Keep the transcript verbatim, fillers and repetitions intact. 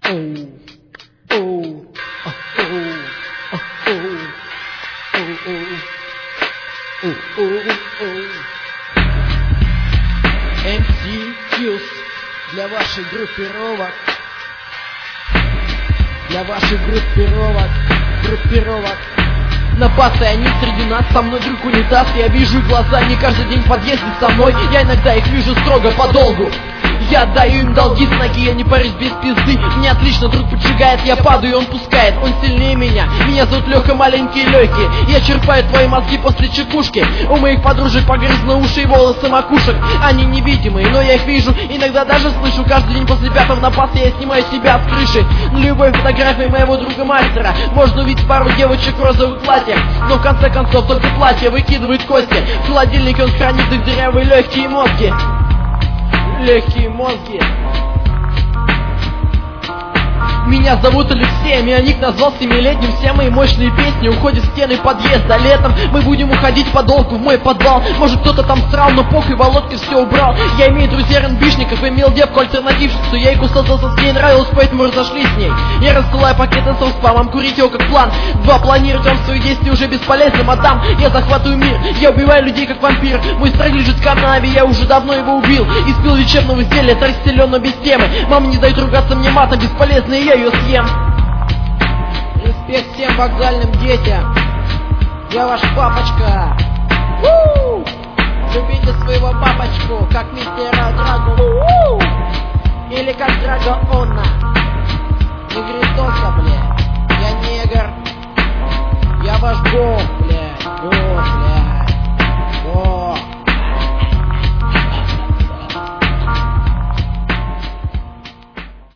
эм си Fuse для ваших группировок, для ваших группировок, группировок. На постоянии среди нас, со мной друг унитаз. Я вижу глаза не каждый день в подъезде со мной. Я иногда их вижу строго подолгу. Я даю им долги, знаки, я не парюсь без пизды. Мне отлично друг поджигает, я падаю, и он пускает. Он сильнее меня, меня зовут Леха, маленькие легкие. Я черпаю твои мозги после чекушки. У моих подружек погрызны уши и волосы макушек. Они невидимые, но я их вижу, иногда даже слышу. Каждый день после пятого напаса я снимаю себя с крыши. На любой фотографии моего друга-мастера можно увидеть пару девочек в розовых платьях. Но в конце концов только платье выкидывает кости. В холодильнике он хранит их дырявые легкие мозги. Легкие мозги. Меня зовут Алексей, меня ник назвал семилетним. Все мои мощные песни уходят в стены подъезда. Летом мы будем уходить подолгу в мой подвал. Может кто-то там срал, но похуй, Володька все убрал. Я имею друзей РНБшников, имел девку альтернативщицу. Я их усосался, с ней нравилось, поэтому разошлись с ней. Я рассылаю пакеты со спамом, курить его как план. Два, планировать вам свои действия уже бесполезно, мадам. Я захватываю мир, я убиваю людей как вампир. Мой страх лежит в канаве, я уже давно его убил. И спил лечебного изделия, это расстелено без темы. Мама не дает ругаться мне матом, бесполезно, и я ее съем. Респект всем вокзальным детям. Я ваш папочка. У-у-у! Любите своего папочку, как мистера Драгу. Или как Драгоона. Негритоса, блядь. Я негр. Я ваш бог, блядь. Бог.